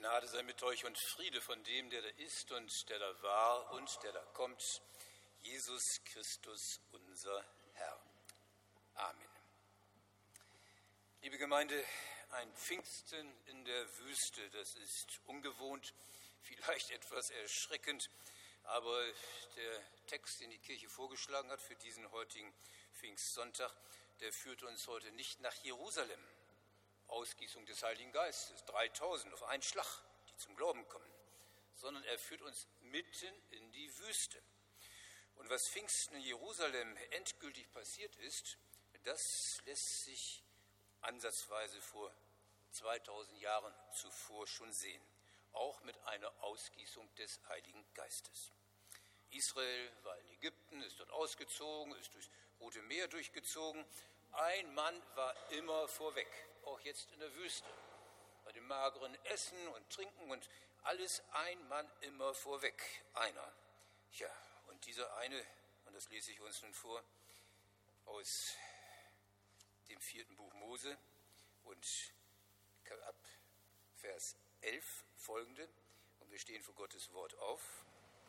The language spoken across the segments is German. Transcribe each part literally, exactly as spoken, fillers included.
Gnade sei mit euch und Friede von dem, der da ist und der da war und der da kommt, Jesus Christus, unser Herr. Amen. Liebe Gemeinde, ein Pfingsten in der Wüste, das ist ungewohnt, vielleicht etwas erschreckend, aber der Text, den die Kirche vorgeschlagen hat für diesen heutigen Pfingstsonntag, der führt uns heute nicht nach Jerusalem. Ausgießung des Heiligen Geistes, dreitausend auf einen Schlag, die zum Glauben kommen, sondern er führt uns mitten in die Wüste. Und was Pfingsten in Jerusalem endgültig passiert ist, das lässt sich ansatzweise vor zweitausend Jahren zuvor schon sehen, auch mit einer Ausgießung des Heiligen Geistes. Israel war in Ägypten, ist dort ausgezogen, ist durchs Rote Meer durchgezogen. Ein Mann war immer vorweg, auch jetzt in der Wüste. Bei dem mageren Essen und Trinken und alles ein Mann immer vorweg, einer. Ja, und dieser eine, und das lese ich uns nun vor, aus dem vierten Buch Mose und ab Vers elf folgende, und wir stehen vor Gottes Wort auf.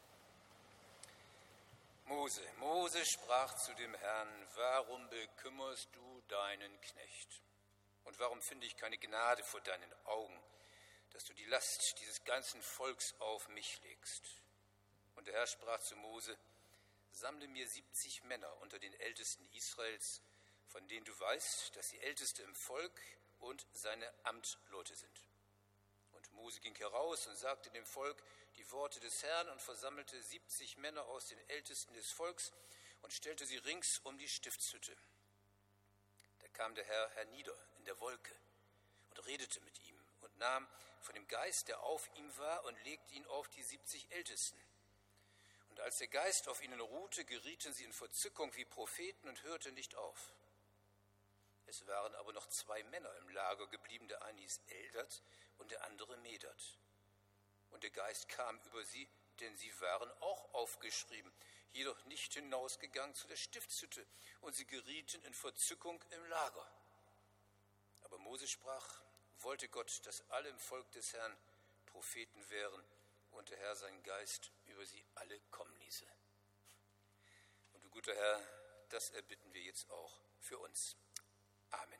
Mose, Mose sprach zu dem Herrn, warum bekümmerst du deinen Knecht? Und warum finde ich keine Gnade vor deinen Augen, dass du die Last dieses ganzen Volks auf mich legst? Und der Herr sprach zu Mose, sammle mir siebzig Männer unter den Ältesten Israels, von denen du weißt, dass sie Älteste im Volk und seine Amtleute sind. Und Mose ging heraus und sagte dem Volk die Worte des Herrn und versammelte siebzig Männer aus den Ältesten des Volks und stellte sie rings um die Stiftshütte. Da kam der Herr hernieder in der Wolke und redete mit ihm und nahm von dem Geist, der auf ihm war, und legte ihn auf die siebzig Ältesten. Und als der Geist auf ihnen ruhte, gerieten sie in Verzückung wie Propheten und hörten nicht auf. Es waren aber noch zwei Männer im Lager geblieben, der eine hieß Eldad und der andere Medad. Und der Geist kam über sie, denn sie waren auch aufgeschrieben, jedoch nicht hinausgegangen zu der Stiftshütte, und sie gerieten in Verzückung im Lager. Aber Mose sprach, wollte Gott, dass alle im Volk des Herrn Propheten wären und der Herr seinen Geist über sie alle kommen ließe. Und du guter Herr, das erbitten wir jetzt auch für uns. Amen.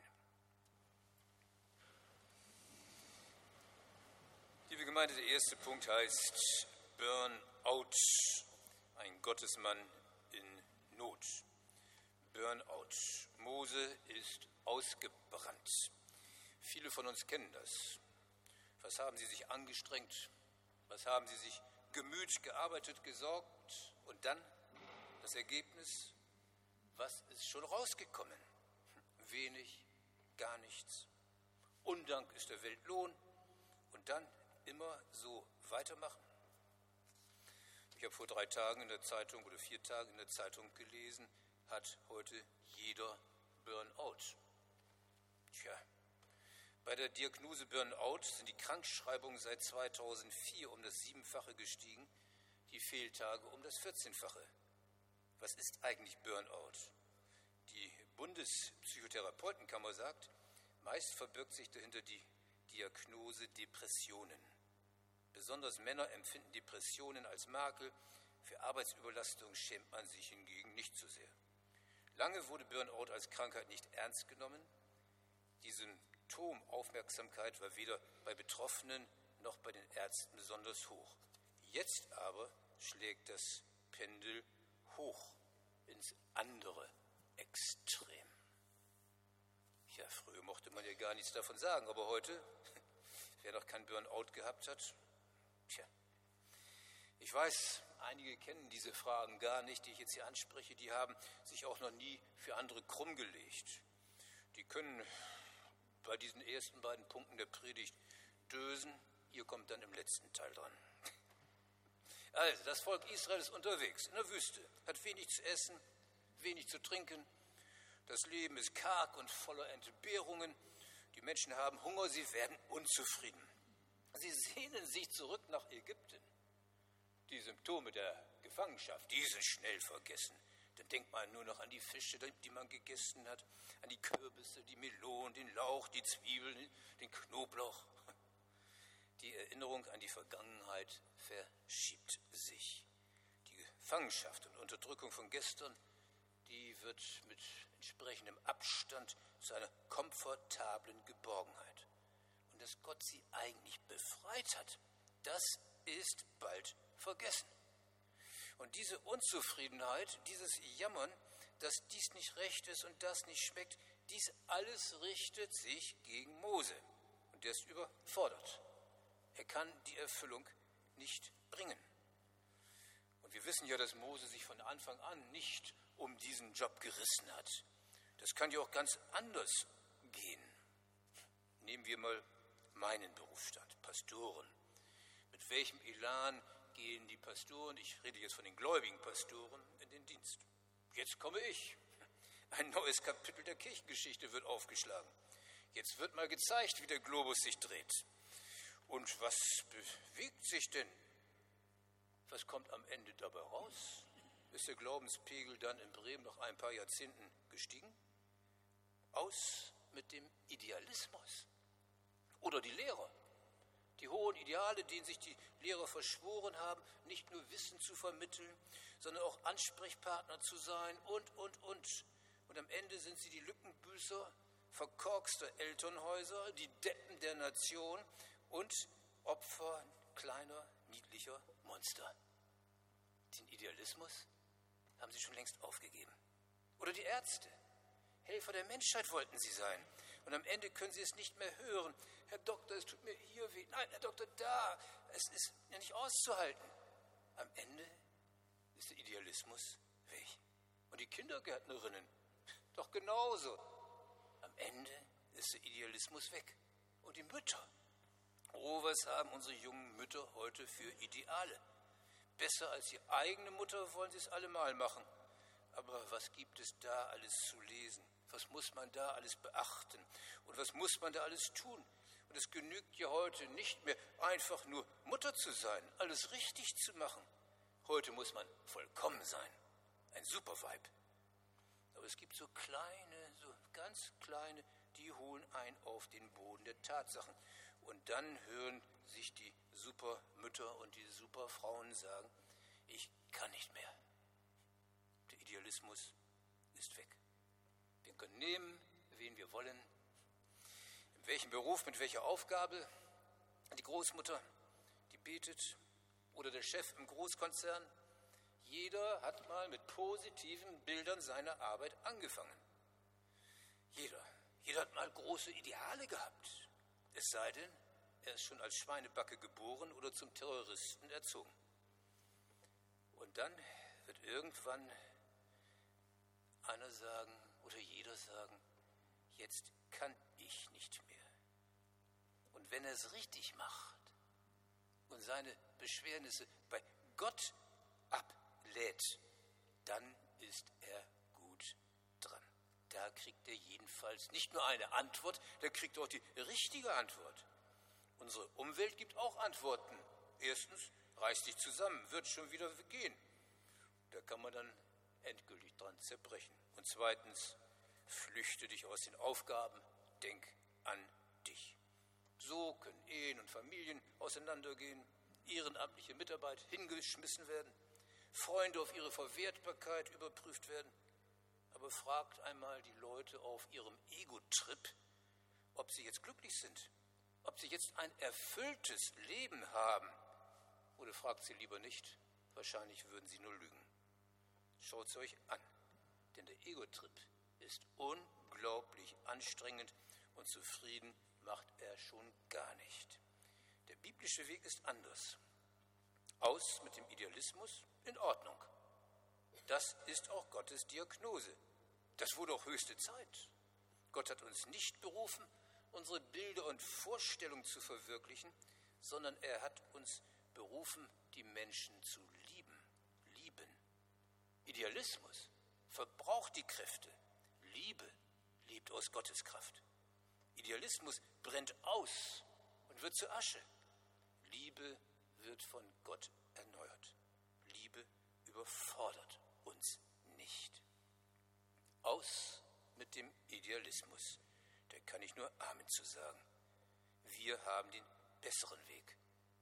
Liebe Gemeinde, der erste Punkt heißt Burnout, ein Gottesmann in Not. Burnout. Mose ist ausgebrannt. Viele von uns kennen das. Was haben sie sich angestrengt? Was haben sie sich gemüht, gearbeitet, gesorgt? Und dann das Ergebnis? Was ist schon rausgekommen? Wenig, gar nichts. Undank ist der Weltlohn und dann immer so weitermachen. Ich habe vor drei Tagen in der Zeitung oder vier Tagen in der Zeitung gelesen, hat heute jeder Burnout. Tja, bei der Diagnose Burnout sind die Krankschreibungen seit zweitausendvier um das Siebenfache gestiegen, die Fehltage um das vierzehnfache. Was ist eigentlich Burnout? Die Bundespsychotherapeutenkammer sagt, meist verbirgt sich dahinter die Diagnose Depressionen. Besonders Männer empfinden Depressionen als Makel, für Arbeitsüberlastung schämt man sich hingegen nicht so sehr. Lange wurde Burnout als Krankheit nicht ernst genommen. Die Symptomaufmerksamkeit war weder bei Betroffenen noch bei den Ärzten besonders hoch. Jetzt aber schlägt das Pendel hoch ins andere Extrem. Ja, früher mochte man ja gar nichts davon sagen, aber heute, wer noch kein Burnout gehabt hat, tja. Ich weiß, einige kennen diese Fragen gar nicht, die ich jetzt hier anspreche, die haben sich auch noch nie für andere krumm gelegt. Die können bei diesen ersten beiden Punkten der Predigt dösen, ihr kommt dann im letzten Teil dran. Also, das Volk Israel ist unterwegs in der Wüste, hat wenig zu essen, wenig zu trinken. Das Leben ist karg und voller Entbehrungen. Die Menschen haben Hunger, sie werden unzufrieden. Sie sehnen sich zurück nach Ägypten. Die Symptome der Gefangenschaft, die sind schnell vergessen. Dann denkt man nur noch an die Fische, die man gegessen hat, an die Kürbisse, die Melonen, den Lauch, die Zwiebeln, den Knoblauch. Die Erinnerung an die Vergangenheit verschiebt sich. Die Gefangenschaft und Unterdrückung von gestern, die wird mit entsprechendem Abstand zu einer komfortablen Geborgenheit. Und dass Gott sie eigentlich befreit hat, das ist bald vergessen. Und diese Unzufriedenheit, dieses Jammern, dass dies nicht recht ist und das nicht schmeckt, dies alles richtet sich gegen Mose. Und der ist überfordert. Er kann die Erfüllung nicht bringen. Und wir wissen ja, dass Mose sich von Anfang an nicht um diesen Job gerissen hat. Das kann ja auch ganz anders gehen. Nehmen wir mal meinen Berufsstand, Pastoren. Mit welchem Elan gehen die Pastoren, ich rede jetzt von den gläubigen Pastoren, in den Dienst? Jetzt komme ich. Ein neues Kapitel der Kirchengeschichte wird aufgeschlagen. Jetzt wird mal gezeigt, wie der Globus sich dreht. Und was bewegt sich denn? Was kommt am Ende dabei raus? Ist der Glaubenspegel dann in Bremen nach ein paar Jahrzehnten gestiegen? Aus mit dem Idealismus. Oder die Lehrer. Die hohen Ideale, denen sich die Lehrer verschworen haben, nicht nur Wissen zu vermitteln, sondern auch Ansprechpartner zu sein und, und, und. Und am Ende sind sie die Lückenbüßer verkorkster Elternhäuser, die Deppen der Nation und Opfer kleiner, niedlicher Monster. Den Idealismus haben sie schon längst aufgegeben. Oder die Ärzte. Helfer der Menschheit wollten sie sein. Und am Ende können sie es nicht mehr hören. Herr Doktor, es tut mir hier weh. Nein, Herr Doktor, da. Es ist ja nicht auszuhalten. Am Ende ist der Idealismus weg. Und die Kindergärtnerinnen, doch genauso. Am Ende ist der Idealismus weg. Und die Mütter. Oh, was haben unsere jungen Mütter heute für Ideale? Besser als die eigene Mutter wollen sie es allemal machen. Aber was gibt es da alles zu lesen? Was muss man da alles beachten? Und was muss man da alles tun? Und es genügt ja heute nicht mehr, einfach nur Mutter zu sein, alles richtig zu machen. Heute muss man vollkommen sein. Ein Supervibe. Aber es gibt so kleine, so ganz kleine, die holen ein auf den Boden der Tatsachen. Und dann hören sich die Supermütter und die Superfrauen sagen, ich kann nicht mehr. Der Idealismus ist weg. Wir können nehmen, wen wir wollen, in welchem Beruf, mit welcher Aufgabe. Die Großmutter, die betet, oder der Chef im Großkonzern. Jeder hat mal mit positiven Bildern seiner Arbeit angefangen. Jeder. Jeder hat mal große Ideale gehabt. Es sei denn, er ist schon als Schweinebacke geboren oder zum Terroristen erzogen. Und dann wird irgendwann einer sagen oder jeder sagen, jetzt kann ich nicht mehr. Und wenn er es richtig macht und seine Beschwernisse bei Gott ablädt, dann ist er gut dran. Da kriegt er jedenfalls nicht nur eine Antwort, da kriegt er auch die richtige Antwort. Unsere Umwelt gibt auch Antworten. Erstens, reiß dich zusammen, wird schon wieder gehen. Da kann man dann endgültig dran zerbrechen. Und zweitens, flüchte dich aus den Aufgaben, denk an dich. So können Ehen und Familien auseinandergehen, ehrenamtliche Mitarbeit hingeschmissen werden, Freunde auf ihre Verwertbarkeit überprüft werden. Aber fragt einmal die Leute auf ihrem Ego-Trip, ob sie jetzt glücklich sind, ob sie jetzt ein erfülltes Leben haben. Oder fragt sie lieber nicht, wahrscheinlich würden sie nur lügen. Schaut es euch an, denn der Ego-Trip ist unglaublich anstrengend und zufrieden macht er schon gar nicht. Der biblische Weg ist anders. Aus mit dem Idealismus, in Ordnung. Das ist auch Gottes Diagnose. Das wurde auch höchste Zeit. Gott hat uns nicht berufen, unsere Bilder und Vorstellungen zu verwirklichen, sondern er hat uns berufen, die Menschen zu lieben. Lieben. Idealismus verbraucht die Kräfte. Liebe lebt aus Gottes Kraft. Idealismus brennt aus und wird zu Asche. Liebe wird von Gott erneuert. Liebe überfordert uns nicht. Aus mit dem Idealismus. Da kann ich nur Amen zu sagen. Wir haben den besseren Weg.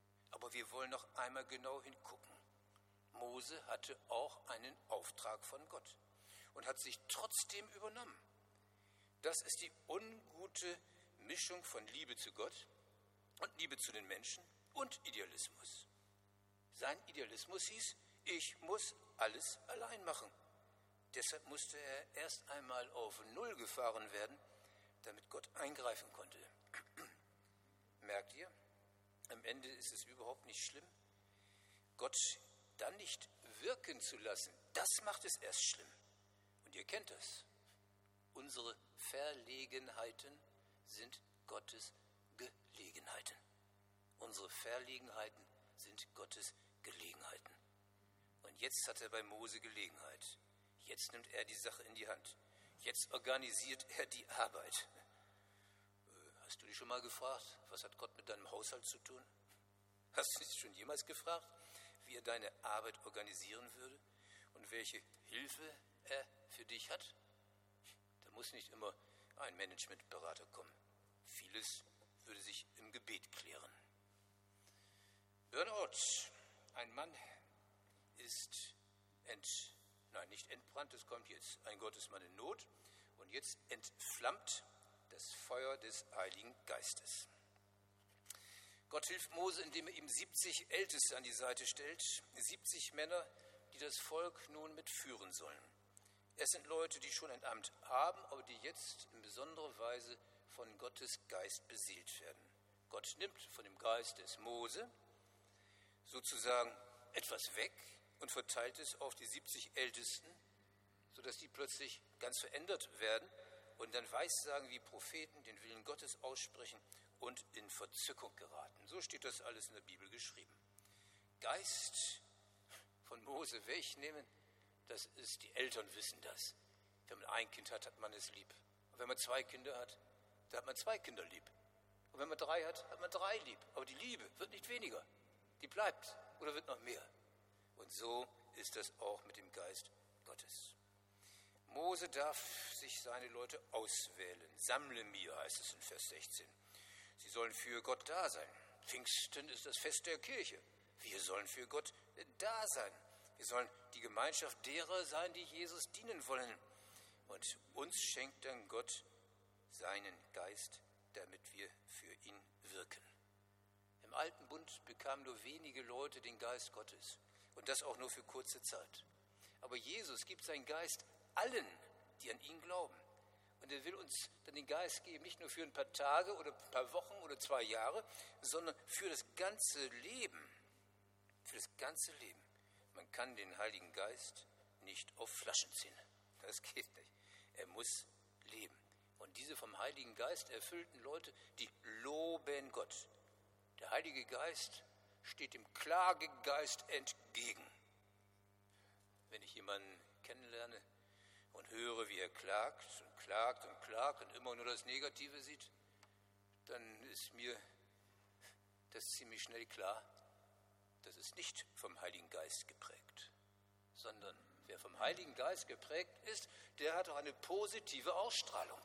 wir wollen noch einmal genau hingucken. Mose hatte auch einen Auftrag von Gott und hat sich trotzdem übernommen. Das ist die ungute Mischung von Liebe zu Gott und Liebe zu den Menschen und Idealismus. Sein Idealismus hieß, ich muss alles allein machen. Deshalb musste er erst einmal auf Null gefahren werden, damit Gott eingreifen konnte. Merkt ihr, am Ende ist es überhaupt nicht schlimm. Gott dann nicht wirken zu lassen, das macht es erst schlimm. Und ihr kennt das. Unsere Verlegenheiten sind Gottes Gelegenheiten. Unsere Verlegenheiten sind Gottes Gelegenheiten. Und jetzt hat er bei Mose Gelegenheit. Jetzt nimmt er die Sache in die Hand. Jetzt organisiert er die Arbeit. Hast du dich schon mal gefragt, was hat Gott mit deinem Haushalt zu tun? Hast du dich schon jemals gefragt, wie er deine Arbeit organisieren würde und welche Hilfe er für dich hat? Da muss nicht immer ein Managementberater kommen. Vieles würde sich im Gebet klären. Burnout. Ein Mann ist ent, nein, nicht entbrannt, es kommt jetzt ein Gottesmann in Not und jetzt entflammt das Feuer des Heiligen Geistes. Gott hilft Mose, indem er ihm siebzig Älteste an die Seite stellt, siebzig Männer, die das Volk nun mitführen sollen. Es sind Leute, die schon ein Amt haben, aber die jetzt in besonderer Weise von Gottes Geist beseelt werden. Gott nimmt von dem Geist des Mose sozusagen etwas weg und verteilt es auf die siebzig Ältesten, sodass die plötzlich ganz verändert werden und dann weissagen wie Propheten, den Willen Gottes aussprechen und in Verzückung geraten. So steht das alles in der Bibel geschrieben. Geist von Mose wegnehmen, das ist, die Eltern wissen das. Wenn man ein Kind hat, hat man es lieb. Und wenn man zwei Kinder hat, dann hat man zwei Kinder lieb. Und wenn man drei hat, hat man drei lieb. Aber die Liebe wird nicht weniger. Die bleibt oder wird noch mehr. Und so ist das auch mit dem Geist Gottes. Mose darf sich seine Leute auswählen. Sammle mir, heißt es in Vers sechzehn. Sie sollen für Gott da sein. Pfingsten ist das Fest der Kirche. Wir sollen für Gott da sein. Wir sollen die Gemeinschaft derer sein, die Jesus dienen wollen. Und uns schenkt dann Gott seinen Geist, damit wir für ihn wirken. Im Alten Bund bekamen nur wenige Leute den Geist Gottes. Und das auch nur für kurze Zeit. Aber Jesus gibt seinen Geist allen, die an ihn glauben. Und er will uns dann den Geist geben, nicht nur für ein paar Tage oder ein paar Wochen oder zwei Jahre, sondern für das ganze Leben. Für das ganze Leben. Man kann den Heiligen Geist nicht auf Flaschen ziehen. Das geht nicht. Er muss leben. Und diese vom Heiligen Geist erfüllten Leute, die loben Gott. Der Heilige Geist steht dem Klagegeist entgegen. Wenn ich jemanden kennenlerne und höre, wie er klagt und klagt und klagt und immer nur das Negative sieht, dann ist mir das ziemlich schnell klar, das ist nicht vom Heiligen Geist geprägt, sondern wer vom Heiligen Geist geprägt ist, der hat auch eine positive Ausstrahlung.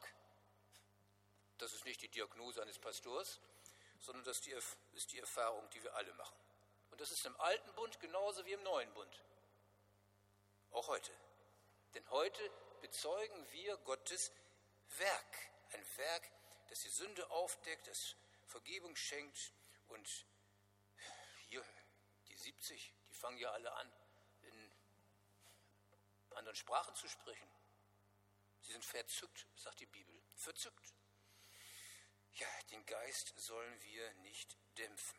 Das ist nicht die Diagnose eines Pastors, sondern das ist die Erfahrung, die wir alle machen. Und das ist im Alten Bund genauso wie im Neuen Bund. Auch heute. Denn heute bezeugen wir Gottes Werk. Ein Werk, das die Sünde aufdeckt, das Vergebung schenkt. Und hier, die siebzig, die fangen ja alle an, in anderen Sprachen zu sprechen. Sie sind verzückt, sagt die Bibel. Verzückt. Ja, den Geist sollen wir nicht dämpfen.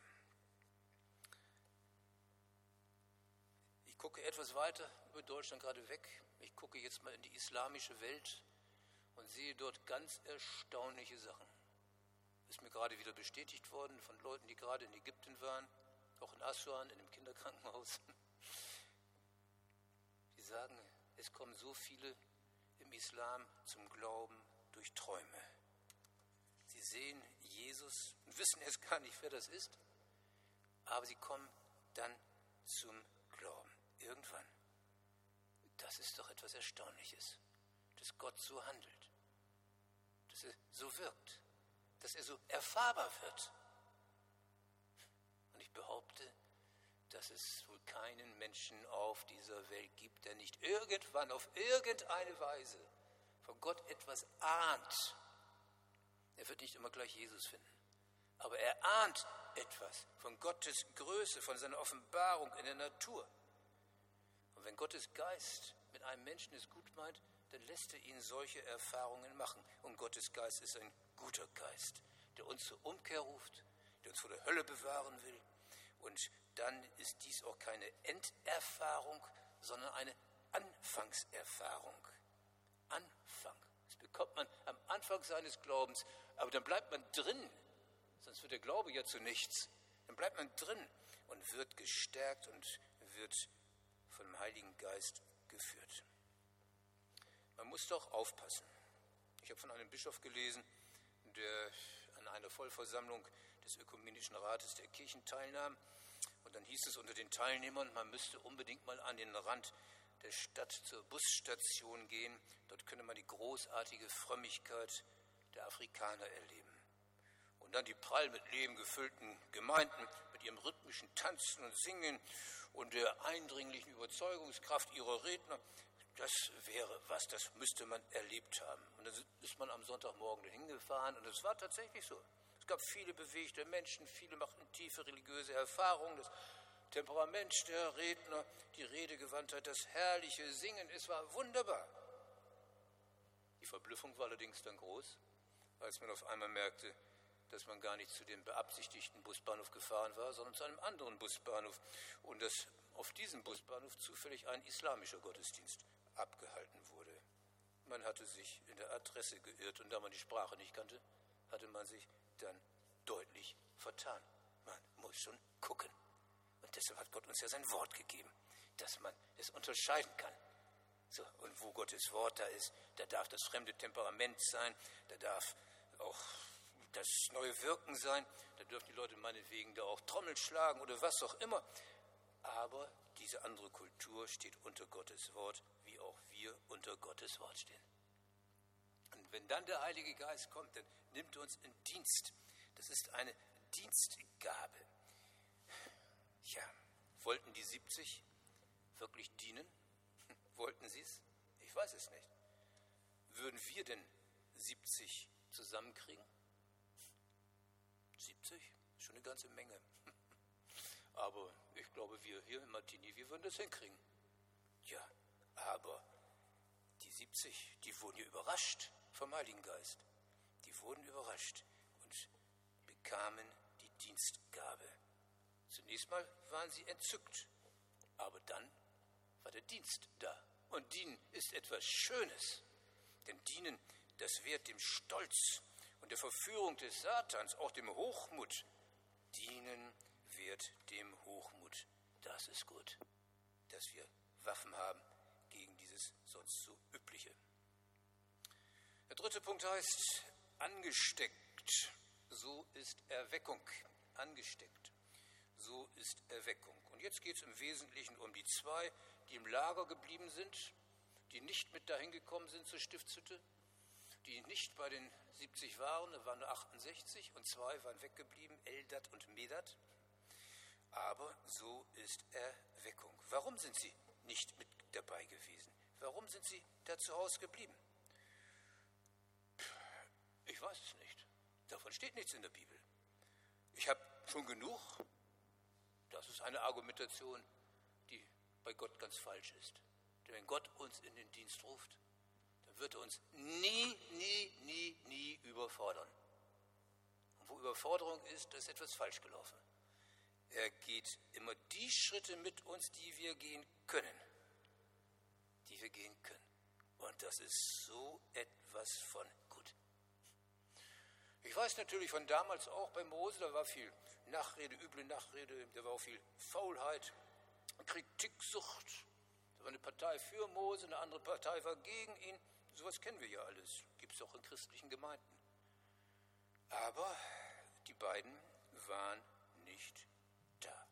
Ich gucke etwas weiter über Deutschland gerade weg. Ich gucke jetzt mal in die islamische Welt und sehe dort ganz erstaunliche Sachen. Ist mir gerade wieder bestätigt worden von Leuten, die gerade in Ägypten waren, auch in Aswan, in dem Kinderkrankenhaus. Die sagen, es kommen so viele im Islam zum Glauben durch Träume. Sie sehen Jesus und wissen erst gar nicht, wer das ist, aber sie kommen dann zum Glauben. Irgendwann. Das ist doch etwas Erstaunliches, dass Gott so handelt, dass er so wirkt, dass er so erfahrbar wird. Und ich behaupte, dass es wohl keinen Menschen auf dieser Welt gibt, der nicht irgendwann auf irgendeine Weise von Gott etwas ahnt. Er wird nicht immer gleich Jesus finden, aber er ahnt etwas von Gottes Größe, von seiner Offenbarung in der Natur. Und wenn Gottes Geist mit einem Menschen es gut meint, dann lässt er ihn solche Erfahrungen machen. Und Gottes Geist ist ein guter Geist, der uns zur Umkehr ruft, der uns vor der Hölle bewahren will. Und dann ist dies auch keine Enderfahrung, sondern eine Anfangserfahrung. Anfang. Das bekommt man am Anfang seines Glaubens, aber dann bleibt man drin. Sonst wird der Glaube ja zu nichts. Dann bleibt man drin und wird gestärkt und wird vom Heiligen Geist geführt. Man muss doch aufpassen. Ich habe von einem Bischof gelesen, der an einer Vollversammlung des Ökumenischen Rates der Kirchen teilnahm. Und dann hieß es unter den Teilnehmern, man müsste unbedingt mal an den Rand der Stadt zur Busstation gehen. Dort könne man die großartige Frömmigkeit der Afrikaner erleben. Und dann die prall mit Leben gefüllten Gemeinden mit ihrem rhythmischen Tanzen und Singen und der eindringlichen Überzeugungskraft ihrer Redner. Das wäre was, das müsste man erlebt haben. Und dann ist man am Sonntagmorgen dahin gefahren und es war tatsächlich so. Es gab viele bewegte Menschen, viele machten tiefe religiöse Erfahrungen. Das Temperament der Redner, die Redegewandtheit, das herrliche Singen, es war wunderbar. Die Verblüffung war allerdings dann groß, als man auf einmal merkte, dass man gar nicht zu dem beabsichtigten Busbahnhof gefahren war, sondern zu einem anderen Busbahnhof. Und dass auf diesem Busbahnhof zufällig ein islamischer Gottesdienst abgehalten wurde. Man hatte sich in der Adresse geirrt und da man die Sprache nicht kannte, hatte man sich dann deutlich vertan. Man muss schon gucken. Und deshalb hat Gott uns ja sein Wort gegeben, dass man es unterscheiden kann. So, und wo Gottes Wort da ist, da darf das fremde Temperament sein, da darf auch das neue Wirken sein, da dürfen die Leute meinetwegen da auch Trommel schlagen oder was auch immer. Aber diese andere Kultur steht unter Gottes Wort, wie auch wir unter Gottes Wort stehen. Und wenn dann der Heilige Geist kommt, dann nimmt er uns in Dienst. Das ist eine Dienstgabe. Ja, wollten die siebzig wirklich dienen? Wollten sie es? Ich weiß es nicht. Würden wir denn siebzig zusammenkriegen? siebzig? Schon eine ganze Menge. Aber ich glaube, wir hier in Martini, wir würden das hinkriegen. Ja, aber die siebzig, die wurden ja überrascht vom Heiligen Geist. Die wurden überrascht und bekamen die Dienstgabe. Zunächst mal waren sie entzückt, aber dann war der Dienst da. Und dienen ist etwas Schönes. Denn dienen, das wehrt dem Stolz und der Verführung des Satans, auch dem Hochmut. Dienen wehrt dem Hochmut. Das ist gut, dass wir Waffen haben gegen dieses sonst so übliche. Der dritte Punkt heißt, angesteckt, so ist Erweckung. Angesteckt, so ist Erweckung. Und jetzt geht es im Wesentlichen um die zwei, die im Lager geblieben sind, die nicht mit dahin gekommen sind zur Stiftshütte, die nicht bei den siebzig waren, da waren nur achtundsechzig und zwei waren weggeblieben, Eldad und Medad. Aber so ist Erweckung. Warum sind sie nicht mit dabei gewesen? Warum sind sie da zu Hause geblieben? Ich weiß es nicht. Davon steht nichts in der Bibel. Ich habe schon genug. Das ist eine Argumentation, die bei Gott ganz falsch ist. Denn wenn Gott uns in den Dienst ruft, dann wird er uns nie, nie, nie, nie überfordern. Und wo Überforderung ist, da ist etwas falsch gelaufen. Er geht immer die Schritte mit uns, die wir gehen können. Die wir gehen können. Und das ist so etwas von gut. Ich weiß natürlich von damals auch bei Mose, da war viel Nachrede, üble Nachrede, da war auch viel Faulheit, Kritiksucht. Da war eine Partei für Mose, eine andere Partei war gegen ihn. Sowas kennen wir ja alles, gibt es auch in christlichen Gemeinden. Aber die beiden waren nicht da.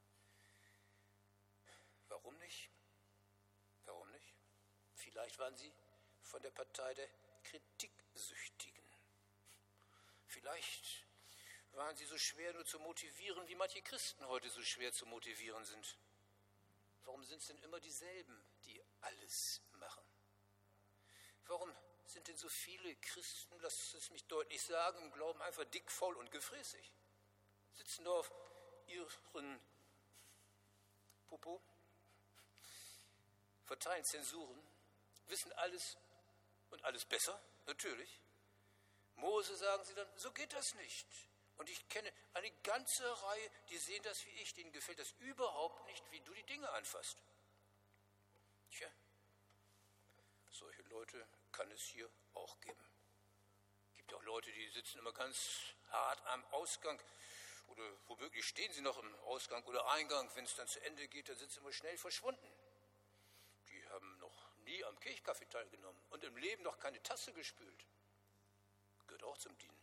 Warum nicht? Warum nicht? Vielleicht waren sie von der Partei der Kritiksüchtigen. Vielleicht waren sie so schwer nur zu motivieren, wie manche Christen heute so schwer zu motivieren sind? Warum sind es denn immer dieselben, die alles machen? Warum sind denn so viele Christen, lasst es mich deutlich sagen, im Glauben einfach dick, faul und gefräßig? Sitzen nur auf ihren Popo, verteilen Zensuren, wissen alles und alles besser, natürlich. Mose, sagen sie dann, so geht das nicht. Und ich kenne eine ganze Reihe, die sehen das wie ich, denen gefällt das überhaupt nicht, wie du die Dinge anfasst. Tja, solche Leute kann es hier auch geben. Es gibt auch Leute, die sitzen immer ganz hart am Ausgang oder womöglich stehen sie noch im Ausgang oder Eingang. Wenn es dann zu Ende geht, dann sind sie immer schnell verschwunden. Die haben noch nie am Kirchkaffee teilgenommen und im Leben noch keine Tasse gespült. Gehört auch zum Dienen.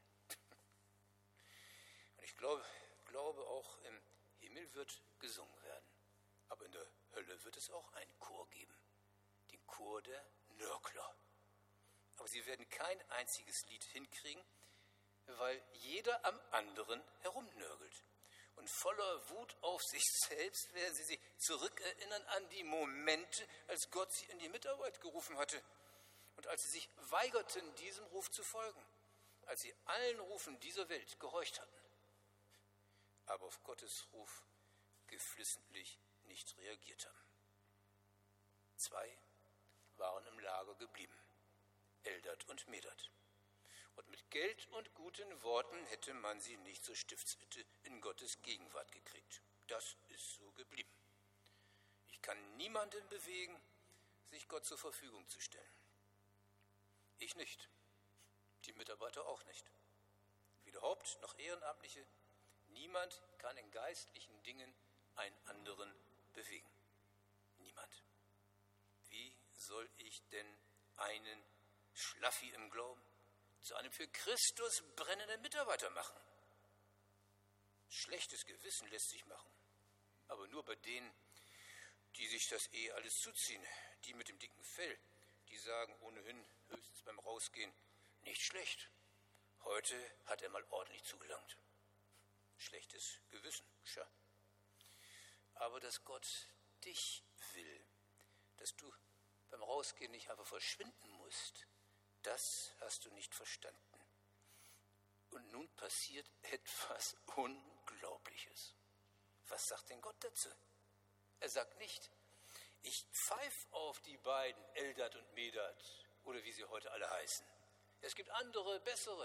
Und ich glaube, glaube auch im Himmel wird gesungen werden. Aber in der Hölle wird es auch einen Chor geben. Den Chor der Nörgler. Aber sie werden kein einziges Lied hinkriegen, weil jeder am anderen herumnörgelt. Und voller Wut auf sich selbst werden sie sich zurückerinnern an die Momente, als Gott sie in die Mitarbeit gerufen hatte und als sie sich weigerten, diesem Ruf zu folgen, als sie allen Rufen dieser Welt gehorcht hatten, aber auf Gottes Ruf geflissentlich nicht reagiert haben. Zwei waren im Lager geblieben, Eldad und Medad. Und mit Geld und guten Worten hätte man sie nicht zur Stiftshütte in Gottes Gegenwart gekriegt. Das ist so geblieben. Ich kann niemanden bewegen, sich Gott zur Verfügung zu stellen. Ich nicht. Die Mitarbeiter auch nicht. Weder Haupt- noch Ehrenamtliche. Niemand kann in geistlichen Dingen einen anderen bewegen. Niemand. Wie soll ich denn einen Schlaffi im Glauben zu einem für Christus brennenden Mitarbeiter machen? Schlechtes Gewissen lässt sich machen, aber nur bei denen, die sich das eh alles zuziehen, die mit dem dicken Fell, die sagen ohnehin höchstens beim Rausgehen, nicht schlecht, heute hat er mal ordentlich zugelangt. Schlechtes Gewissen, tja. Aber dass Gott dich will, dass du beim Rausgehen nicht einfach verschwinden musst, das hast du nicht verstanden. Und nun passiert etwas Unglaubliches. Was sagt denn Gott dazu? Er sagt nicht, ich pfeife auf die beiden, Eldad und Medad, oder wie sie heute alle heißen. Es gibt andere, bessere.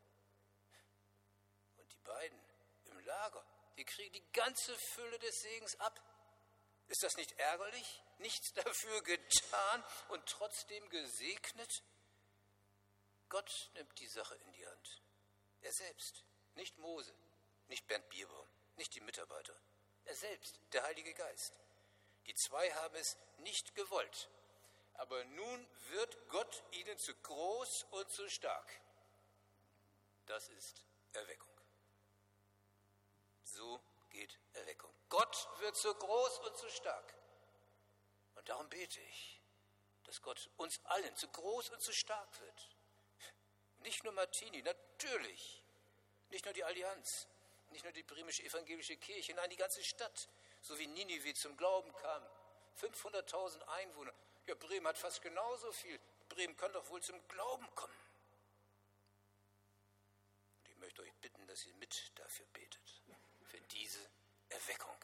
Und die beiden im Lager, die kriegen die ganze Fülle des Segens ab. Ist das nicht ärgerlich? Nichts dafür getan und trotzdem gesegnet? Gott nimmt die Sache in die Hand. Er selbst, nicht Mose, nicht Bernd Bierbaum, nicht die Mitarbeiter. Er selbst, der Heilige Geist. Die zwei haben es nicht gewollt. Aber nun wird Gott ihnen zu groß und zu stark. Das ist Erweckung. So geht Erweckung. Gott wird zu groß und zu stark. Und darum bete ich, dass Gott uns allen zu groß und zu stark wird. Nicht nur Martini, natürlich. Nicht nur die Allianz, nicht nur die bremische evangelische Kirche, nein, die ganze Stadt. So wie Ninive zum Glauben kam. fünfhunderttausend Einwohner. Ja, Bremen hat fast genauso viel. Bremen kann doch wohl zum Glauben kommen. Und ich möchte euch bitten, dass ihr mit dafür betet. Für diese Erweckung.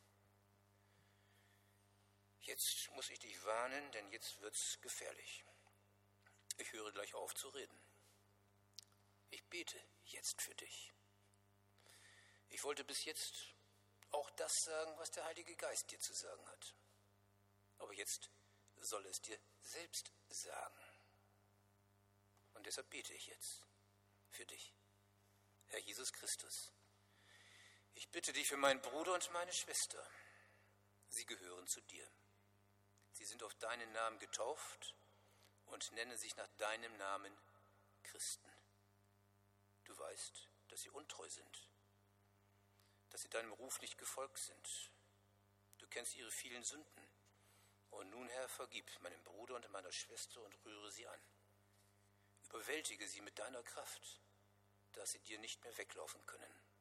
Jetzt muss ich dich warnen, denn jetzt wird's gefährlich. Ich höre gleich auf zu reden. Ich bete jetzt für dich. Ich wollte bis jetzt auch das sagen, was der Heilige Geist dir zu sagen hat. Aber jetzt soll es dir selbst sagen. Und deshalb bete ich jetzt für dich, Herr Jesus Christus. Ich bitte dich für meinen Bruder und meine Schwester. Sie gehören zu dir. Sie sind auf deinen Namen getauft und nennen sich nach deinem Namen Christen. Du weißt, dass sie untreu sind, dass sie deinem Ruf nicht gefolgt sind. Du kennst ihre vielen Sünden. Und nun, Herr, vergib meinem Bruder und meiner Schwester und rühre sie an. Überwältige sie mit deiner Kraft, dass sie dir nicht mehr weglaufen können.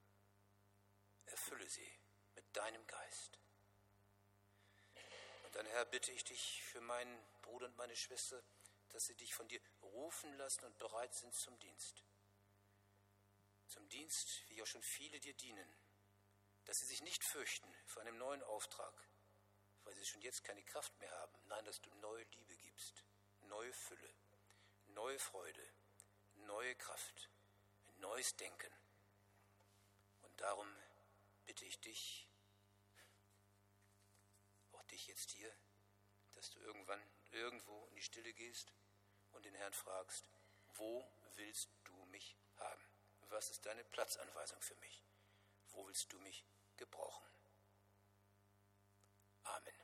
erfülle sie mit deinem Geist. Und dann, Herr, bitte ich dich für meinen Bruder und meine Schwester, dass sie dich von dir rufen lassen und bereit sind zum Dienst. Zum Dienst, wie auch schon viele dir dienen, dass sie sich nicht fürchten vor einem neuen Auftrag, weil sie schon jetzt keine Kraft mehr haben. Nein, dass du neue Liebe gibst, neue Fülle, neue Freude, neue Kraft, ein neues Denken. Und darum bitte ich dich, auch dich jetzt hier, dass du irgendwann irgendwo in die Stille gehst und den Herrn fragst, wo willst du mich haben? Was ist deine Platzanweisung für mich? Wo willst du mich gebrauchen? Amen.